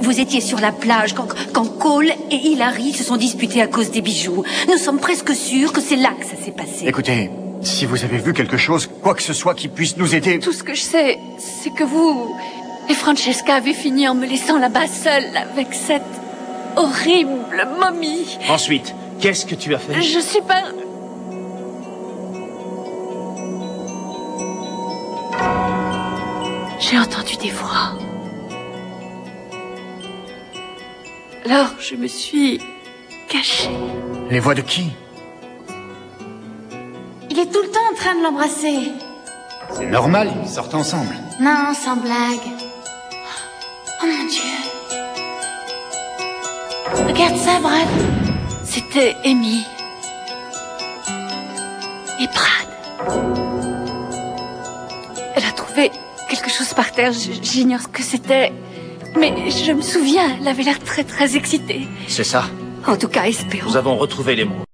Vous étiez sur la plage quand Cole et Hilary se sont disputés à cause des bijoux. Nous sommes presque sûrs que c'est là que ça s'est passé. Écoutez, si vous avez vu quelque chose, quoi que ce soit qui puisse nous aider... Tout ce que je sais, c'est que vous et Francesca avez fini en me laissant là-bas seule avec cette horrible momie. Ensuite, qu'est-ce que tu as fait? Je suis pas... J'ai entendu des voix. Alors, je me suis cachée. Les voix de qui? Il est tout le temps en train de l'embrasser. C'est normal, ils sortent ensemble. Non, sans blague. Oh mon Dieu. Regarde ça, Brad. C'était Amy. Et Brad. Elle a trouvé quelque chose par terre. J'ignore ce que c'était. Mais je me souviens, elle avait l'air très excitée. C'est ça. En tout cas, espérons. Nous avons retrouvé l'émeraude.